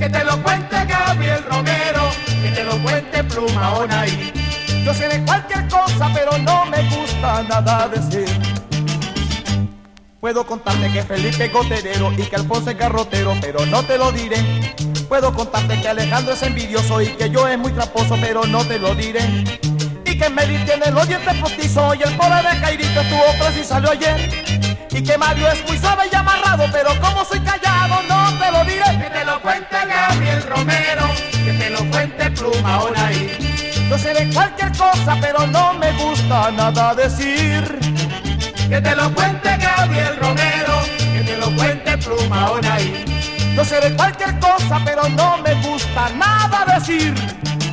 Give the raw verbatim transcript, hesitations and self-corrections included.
Que te lo cuente Gabriel Romero, que te lo cuente Pluma Onaí. Yo sé de cualquier cosa, pero no me gusta nada decir. Puedo contarte que Felipe es goterero y que Alfonso es garrotero, pero no te lo diré. Puedo contarte que Alejandro es envidioso y que yo es muy tramposo, pero no te lo diré. Y que Meli tiene los dientes postizos y el pobre de Cairito estuvo preso y salió ayer. Y que Mario es muy suave y amarrado, pero como soy callado no te lo diré. Que te lo cuente Gabriel Romero, que te lo cuente Pluma Onaí. Yo sé de cualquier cosa, pero no me gusta nada decir. Que te lo cuente Gabriel Romero, que te lo cuente Pluma Onaí. Yo sé de cualquier cosa, pero no me gusta nada decir.